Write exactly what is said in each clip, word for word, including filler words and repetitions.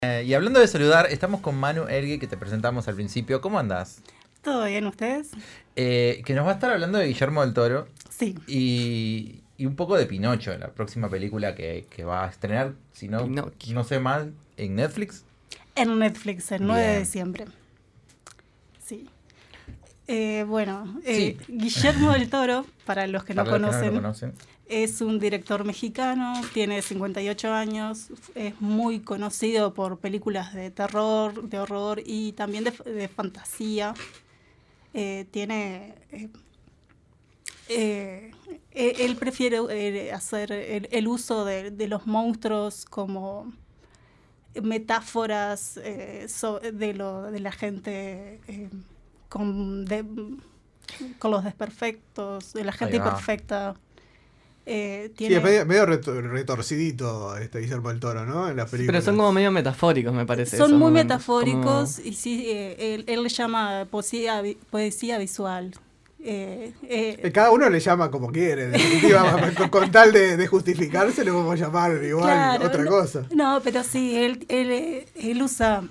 Eh, y hablando de saludar, estamos con Manu Ergue, que te presentamos al principio. ¿Cómo andás? ¿Todo bien ustedes? Eh, que nos va a estar hablando de Guillermo del Toro. Sí. Y, y un poco de Pinocho, la próxima película que, que va a estrenar, si no, no sé mal, en Netflix. En Netflix, el nueve Bien. de diciembre. Sí. Eh, bueno, eh, Sí. Guillermo del Toro, para los que no, Para los que conocen, no lo conocen, es un director mexicano, tiene cincuenta y ocho años, es muy conocido por películas de terror, de horror y también de, de fantasía. Eh, tiene... Eh, eh, él prefiere eh, hacer el, el uso de, de los monstruos como metáforas eh, so, de, lo, de la gente eh, con, de, con los desperfectos, de la gente imperfecta. Eh, tiene... Sí, es medio, medio retorcidito este Guillermo del Toro, ¿no? En la película. Pero son como medio metafóricos, me parece. Son muy momentos, metafóricos como... y sí, eh, él, él le llama poesía, poesía visual. Eh, eh, Cada uno le llama como quiere, en definitiva, con, con tal de, de justificarse le vamos a llamar igual claro, otra no, cosa. No, pero sí, él, él, él usa...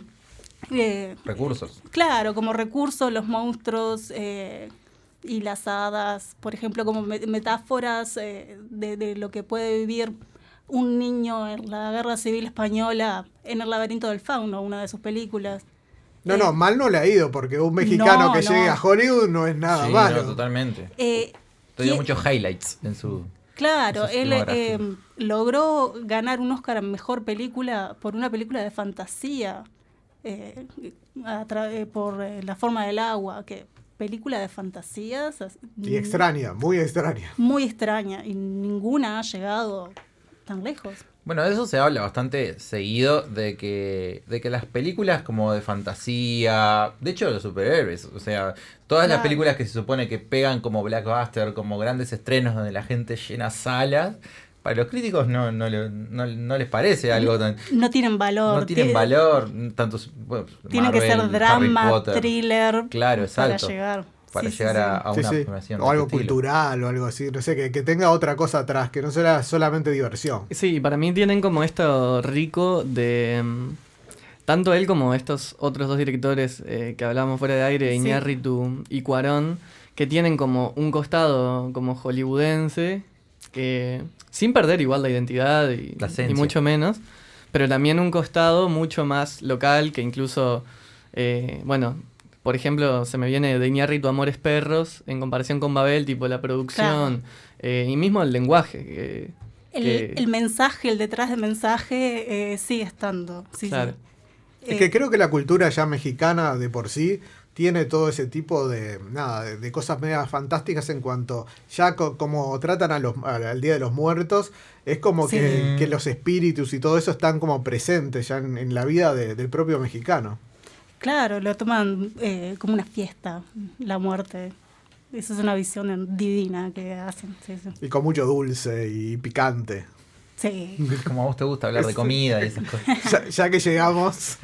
Eh, recursos. Claro, como recursos los monstruos eh, y las hadas, por ejemplo, como me metáforas eh, de, de lo que puede vivir un niño en la Guerra Civil Española en El laberinto del fauno, una de sus películas. No, eh, no, mal no le ha ido, porque un mexicano no, que no. llegue a Hollywood no es nada sí, malo. No, totalmente. Eh, Tenía muchos highlights en su... Claro, en su él eh, logró ganar un Oscar a Mejor Película por una película de fantasía. Eh, a tra- por eh, La forma del agua, que película de fantasías y extraña, muy extraña muy extraña y ninguna ha llegado tan lejos. Bueno, de eso se habla bastante seguido, de que de que las películas como de fantasía, de hecho los superhéroes, o sea, todas Claro. las películas que se supone que pegan como blockbuster, como grandes estrenos donde la gente llena salas, para los críticos no, no, le- no, no les parece algo tan... No tienen valor. No tienen Tie- valor, tantos... Bueno, Tiene que ser Marvel, drama, Harry Potter, thriller, claro, para exacto, llegar. para Sí, llegar sí, a, sí. a sí, una sí. animación o de algo este estilo. cultural o algo así, no sé, que, que tenga otra cosa atrás, que no sea solamente diversión. Sí, para mí tienen como esto rico de... um, tanto él como estos otros dos directores eh, que hablábamos fuera de aire, Sí. Iñárritu y Cuarón, que tienen como un costado como hollywoodense, que sin perder igual la identidad y, La esencia. y mucho menos, pero también un costado mucho más local que incluso, eh, bueno, por ejemplo, se me viene de Iñárritu Amores Perros en comparación con Babel, tipo la producción eh, y mismo el lenguaje. que- El, que- el mensaje, el detrás del mensaje eh, sigue estando. Sí, Claro. sí. Es Eh, que creo que la cultura ya mexicana de por sí tiene todo ese tipo de nada de, de cosas medio fantásticas en cuanto ya co- como tratan a los, a- al Día de los Muertos, es como Sí. que, que los espíritus y todo eso están como presentes ya en, en la vida de- del propio mexicano. Claro, lo toman eh, como una fiesta, la muerte. Esa es una visión divina que hacen. Sí, sí. Y con mucho dulce y picante. Sí, Como a vos te gusta hablar de comida y esas cosas. Ya, ya que llegamos,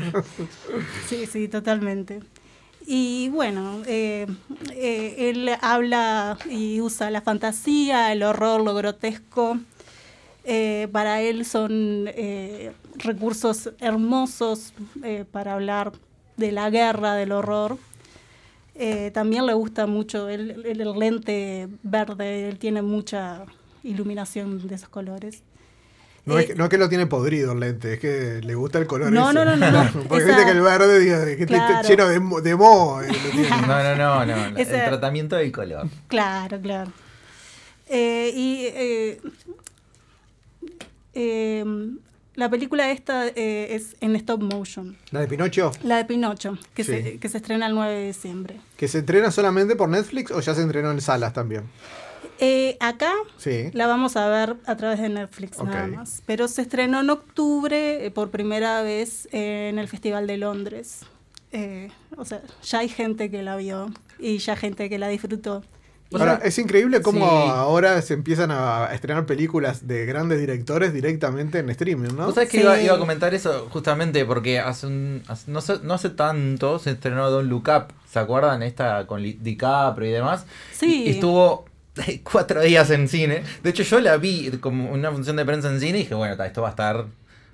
sí, sí, totalmente. Y bueno, eh, eh, él habla y usa la fantasía, el horror, lo grotesco. Eh, para él son eh, recursos hermosos eh, para hablar de la guerra, del horror. Eh, también le gusta mucho el, el, el lente verde, él tiene mucha iluminación de esos colores. no, Eh, es que, no es que lo tiene podrido el lente, es que le gusta el color No, ese. no, no, no, no. Porque Esa- viste que el verde diga, que esté Claro. lleno de, mo- de moho. eh, lo tiene. No, no, no, no. El Ese- tratamiento del color. Claro, claro. Eh, y eh, eh, la película esta eh, es en stop motion. La de Pinocho, La de Pinocho, que, Sí. se, que se estrena el nueve de diciembre. que se entrena solamente por Netflix o ya se entrenó en salas también. Eh, acá Sí. la vamos a ver a través de Netflix Ok. nada más. Pero se estrenó en octubre eh, por primera vez eh, en el Festival de Londres. Eh, o sea, ya hay gente que la vio y ya gente que la disfrutó. Y- Ahora, es increíble cómo Sí. ahora se empiezan a estrenar películas de grandes directores directamente en streaming, ¿no? ¿Vos sabés que Sí. iba, iba a comentar eso justamente porque hace un, hace- no, sé- no hace tanto se estrenó Don't Look Up, ¿se acuerdan? Esta con Li- DiCaprio y demás. Sí. Y estuvo cuatro días en cine. De hecho, yo la vi como una función de prensa en cine y dije, bueno, ta, esto va a estar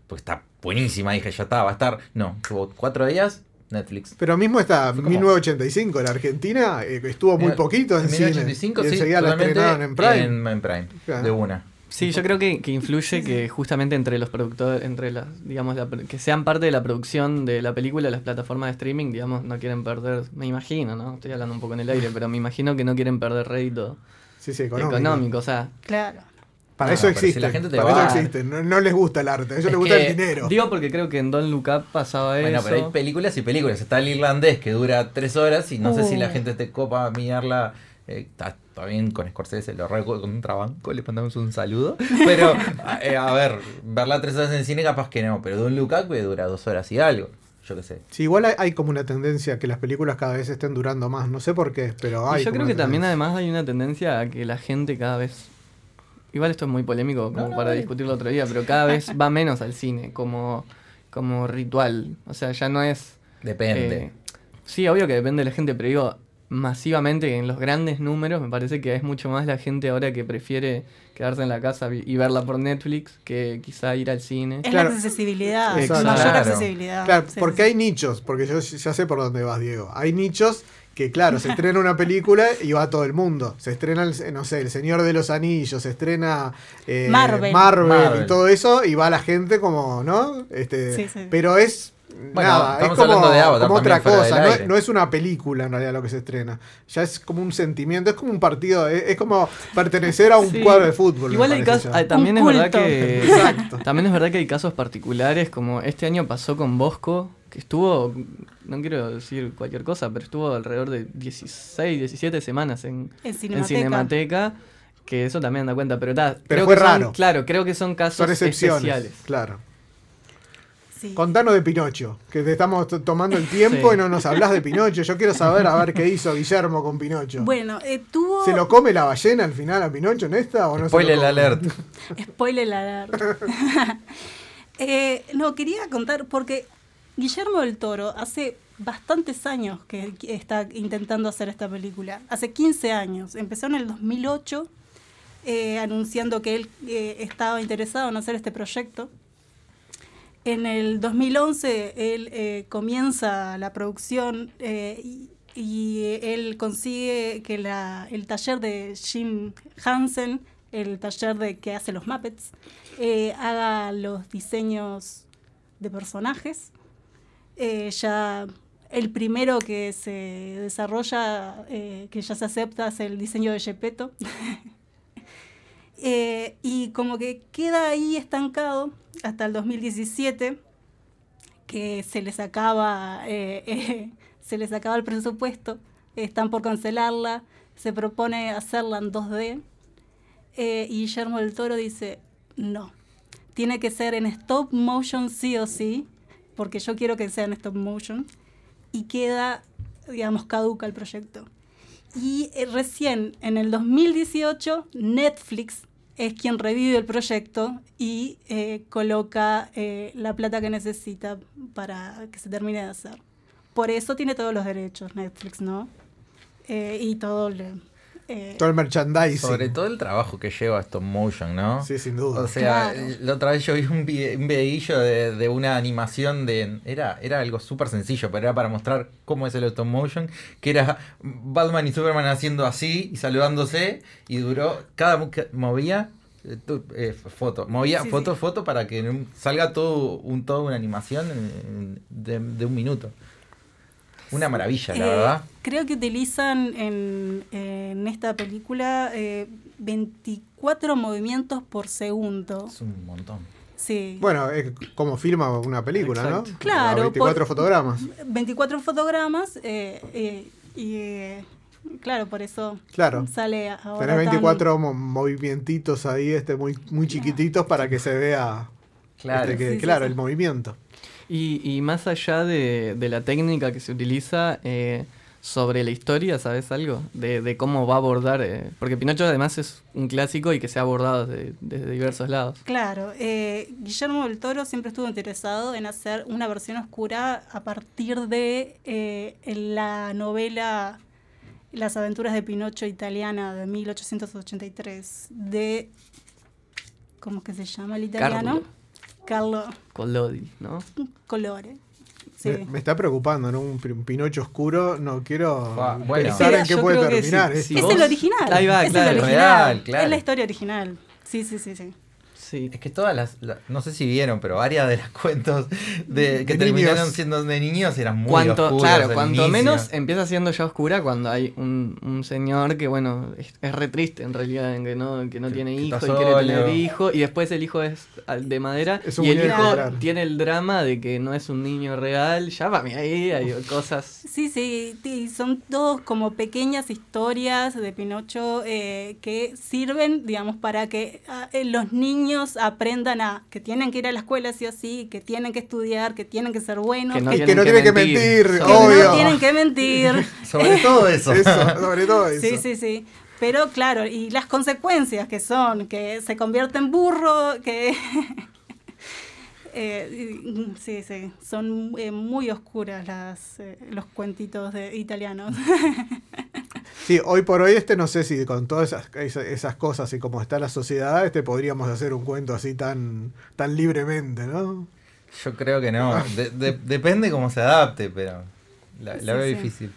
porque está buenísima, dije, ya está, va a estar, no, tuvo cuatro días, Netflix. Pero mismo esta Fue como- mil novecientos ochenta y cinco, la Argentina, eh, estuvo muy Mira, poquito en mil novecientos ochenta y cine. cinco, Y sí, enseguida la totalmente estrenaron en Prime. En, en Prime, Claro. de una. Sí, yo creo que, que influye que justamente entre los productores, entre las, digamos, la, que sean parte de la producción de la película, las plataformas de streaming, digamos, no quieren perder, me imagino, ¿no? Estoy hablando un poco en el aire, pero me imagino que no quieren perder rédito Sí, sí, económico. económico, o sea, Claro. Para No, eso pero si existe. la gente te para va- eso existe. No, no les gusta el arte, a ellos Es les gusta que- el dinero. digo porque creo que en Don't Look Up pasaba Bueno, eso. pero hay películas y películas. Está el irlandés que dura tres horas y no sé si la Uh. gente te copa mirarla. eh, está, está bien con Scorsese, lo recuerdo con un trabanco, le mandamos un saludo. Pero, a, eh, a ver, verla tres horas en el cine capaz que no, pero Don't Look Up que dura dos horas y algo. Yo qué sé. Sí, igual hay, hay como una tendencia que las películas cada vez estén durando más. No sé por qué, pero hay. Y yo como creo que una también tendencia. además hay una tendencia a que la gente cada vez... Igual esto es muy polémico como No, no, para dale. discutirlo otro día, pero cada vez va menos al cine como, como ritual. O sea, ya no es... Depende. eh, sí, obvio que depende de la gente, pero digo, masivamente en los grandes números me parece que es mucho más la gente ahora que prefiere quedarse en la casa vi- y verla por Netflix que quizá ir al cine. Es Claro. la accesibilidad, Exacto. mayor Claro. accesibilidad. Claro, Sí, porque sí. hay nichos, porque yo ya sé por dónde vas, Diego. Hay nichos que, claro, se estrena una película y va todo el mundo. Se estrena, el, no sé, El Señor de los Anillos, se estrena eh, Marvel. Marvel Marvel. y todo eso, y va la gente como, ¿no? Este, Sí, sí. Pero es... Bueno, nada, es estamos como, hablando de Avatar como otra también fuera cosa, del no, aire. es- no es una película en realidad lo que se estrena. Ya es como un sentimiento, es como un partido, es, es como pertenecer a un Sí. cuadro de fútbol. Igual me hay parece casos, ya. ah, también es Un verdad culto. que Exacto. también es verdad que hay casos particulares, como este año pasó con Bosco, que estuvo, no quiero decir cualquier cosa, pero estuvo alrededor de dieciséis, diecisiete semanas en, En en Cinemateca. Cinemateca, que eso también da cuenta, pero, ta, Pero creo fue que son- raro. claro, creo que son casos Son excepciones, especiales. claro. Sí. Contanos de Pinocho, que te estamos t- tomando el tiempo Sí. y no nos hablas de Pinocho. Yo quiero saber a ver qué hizo Guillermo con Pinocho. Bueno, eh, tuvo... ¿Se lo come la ballena al final a Pinocho en esta o no Spoiler se lo come? alert. Spoiler alert. eh, no, quería contar, porque Guillermo del Toro hace bastantes años que que está intentando hacer esta película. Hace quince años. Empezó en el dos mil ocho, eh, anunciando que él eh, estaba interesado en hacer este proyecto. En el dos mil once él eh, comienza la producción eh, y, y él consigue que la, el taller de Jim Hansen, el taller de que hace los Muppets, eh, haga los diseños de personajes. Eh, ya el primero que se desarrolla, eh, que ya se acepta, es el diseño de Gepetto. Eh, y como que queda ahí estancado hasta el dos mil diecisiete, que se les acaba eh, eh, se les acaba el presupuesto, están por cancelarla, se propone hacerla en dos D, eh, y Guillermo del Toro dice, no, tiene que ser en stop motion sí o sí, porque yo quiero que sea en stop motion, y queda, digamos, caduca el proyecto. Y eh, recién en el dos mil dieciocho Netflix es quien revive el proyecto y eh, coloca eh, la plata que necesita para que se termine de hacer. Por eso tiene todos los derechos Netflix, ¿no? Eh, y todo el... eh, Todo el merchandising. Sobre todo el trabajo que lleva stop motion, ¿no? Sí, sin duda. O sea, Claro. la otra vez yo vi un, vide- un videillo de, de una animación de... Era, era algo súper sencillo, pero era para mostrar cómo es el stop motion, que era Batman y Superman haciendo así y saludándose, y duró... Cada mo- que movía... eh, tu- eh, foto, movía Sí, foto, sí. foto para que en un- salga todo un toda una animación en- de, de un minuto. Una maravilla, la eh, verdad. Creo que utilizan en, en esta película eh, veinticuatro movimientos por segundo. Es un montón. Sí. Bueno, es como filma una película, Exacto. ¿no? Claro, A veinticuatro por- fotogramas. veinticuatro fotogramas eh, eh, y eh, claro, por eso Claro. sale ahora Tenés tan- veinticuatro mo- movimientitos ahí, este muy, muy chiquititos para que se vea Claro. este, que, Sí, sí, claro, sí. el movimiento. Y, y más allá de, de la técnica que se utiliza eh, sobre la historia, ¿sabes algo? De, de cómo va a abordar, eh, porque Pinocho además es un clásico y que se ha abordado desde, desde diversos lados. Claro, eh, Guillermo del Toro siempre estuvo interesado en hacer una versión oscura a partir de eh, la novela Las aventuras de Pinocho italiana de mil ochocientos ochenta y tres, de... ¿Cómo es que se llama el italiano? Carlo. Carlo Collodi, ¿no? Colore. Sí. Me, me está preocupando, ¿no? Un, pi- un Pinocho oscuro, no quiero Ah, bueno. pensar Sí, en qué yo puede creo que terminar. sí, esto. sí. Es vos- el original. Ahí va, es claro. el original. Real, claro. Es la historia original. Sí, sí, sí, sí. Sí. Es que todas las, la- no sé si vieron, pero varias de las cuentos de, que De terminaron niños. siendo de niños eran muy Cuanto, oscuros claro, al cuanto inicio. menos empieza siendo ya oscura cuando hay un, un señor que, bueno, es, es re triste en realidad, en que no, que no Que- tiene que hijo está y quiere solo. tener hijo, y después el hijo es al- de madera, Es un y el muñeco, hijo claro. tiene el drama de que no es un niño real. Ya para mí ahí hay cosas. Sí, sí, sí, son todos como pequeñas historias de Pinocho eh, que sirven, digamos, para que ah, eh, los niños aprendan a que tienen que ir a la escuela sí o sí, que tienen que estudiar, que tienen que ser buenos, Que no Y que, que no tiene que mentir, que obvio. no tienen que mentir. Sobre todo eso. Eso, sobre todo eso. Sí, sí, sí. Pero claro, y las consecuencias que son, que se convierte en burro, que... eh, y- sí, sí, son eh, muy oscuras las, eh, los cuentitos de, italianos. Sí, hoy por hoy este no sé si con todas esas, esas, esas cosas y como está la sociedad, este podríamos hacer un cuento así tan, tan libremente, ¿no? Yo creo que no. De- de- depende cómo se adapte, pero la, la Sí, veo sí. difícil.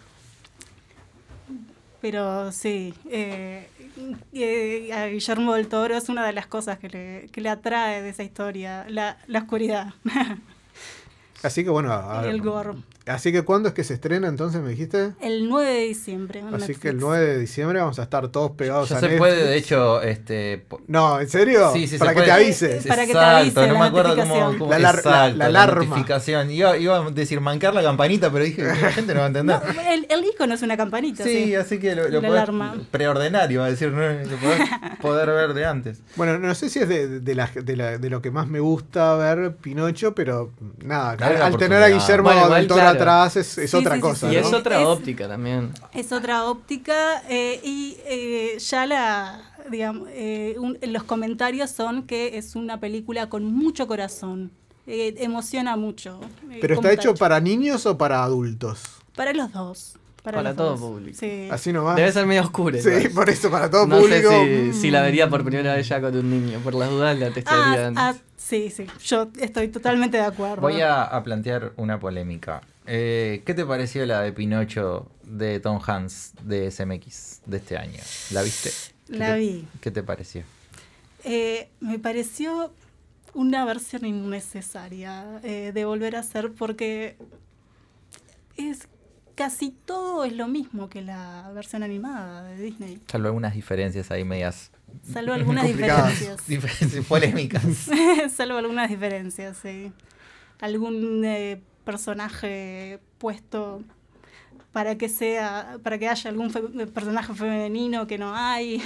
Pero sí, eh, eh, a Guillermo del Toro es una de las cosas que le, que le atrae de esa historia, la, la oscuridad, Así que bueno, a- el gore. así que ¿cuándo es que se estrena entonces me dijiste? El nueve de diciembre. en Así Netflix. que el nueve de diciembre vamos a estar todos pegados Ya a se Netflix. puede, de hecho, este... po- No, ¿en serio? Sí, sí, se Para que puede. te avise. Para que te Exacto, avise no la me acuerdo cómo, notificación. cómo- La alar- exacto, la- la alarma. notificación. Iba, iba a decir mancar la campanita, pero dije que la gente no va a entender. No, el, el icono es una campanita. sí, Sí, así que lo, lo La podés alarma. preordenar, iba a decir, ¿no? Lo podés poder ver de antes. Bueno, no sé si es de, de, la- de, la- de lo que más me gusta ver Pinocho, pero nada, Dale al, la al tener a oportunidad. Guillermo Bueno, igual, del Toro claro. atrás es, es Sí, otra sí, sí, cosa. Y sí. ¿no? es otra Es- óptica también. Es otra óptica eh, y eh, ya la, digamos, eh, un- los comentarios son que es una película con mucho corazón, eh, emociona mucho. eh, ¿Pero como está hecho tal. para niños o para adultos? Para los dos. Para, Para los todo dos. público. Sí. Así nomás. Debe ser medio oscura. Sí, igual. por eso, para todo No público. sé si, si la mm. vería por primera vez ya con un niño. Por las dudas la testaría Ah, antes. ah, sí, sí, yo estoy totalmente de acuerdo. Voy a, a plantear una polémica. Eh, ¿Qué te pareció la de Pinocho de Tom Hanks de S M X de este año? ¿La viste? ¿Qué La te- vi. ¿Qué te pareció? Eh, me pareció una versión innecesaria eh, de volver a hacer porque es casi todo es lo mismo que la versión animada de Disney, Salvo algunas diferencias ahí medias salvo algunas Complicadas. diferencias. diferencias polémicas. Salvo algunas diferencias, sí. Algún eh, personaje puesto para que sea, para que haya algún fe- personaje femenino que no hay.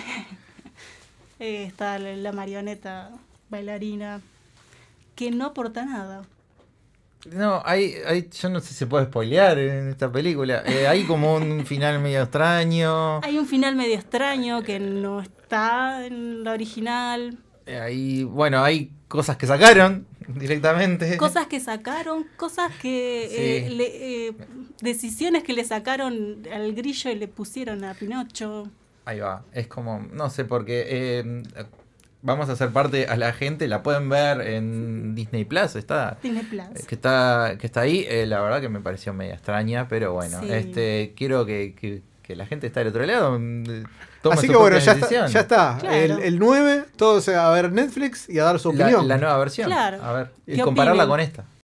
Eh, está la, la marioneta bailarina que no aporta nada. No, hay, hay, yo no sé si se puede spoilear en esta película. Eh, hay como un final medio extraño. Hay un final medio extraño que no está en la original. Eh, Hay, bueno, hay cosas que sacaron directamente. Cosas que sacaron, cosas que Sí. eh, le- eh, decisiones que le sacaron al Grillo y le pusieron a Pinocho. Ahí va, es como, no sé, porque eh, vamos a hacer parte a la gente, la pueden ver en Disney Plus, está, Disney Plus. eh, que está, que está ahí, eh, la verdad que me pareció media extraña, pero bueno, Sí. este, quiero que, que, que la gente está del otro lado, mm, tome Así su que bueno, propia ya está, decisión. ya está. Claro. El, el nueve, todos a ver Netflix y a dar su La, opinión. la nueva versión, Claro. a ver, y ¿Qué compararla opinen? con esta.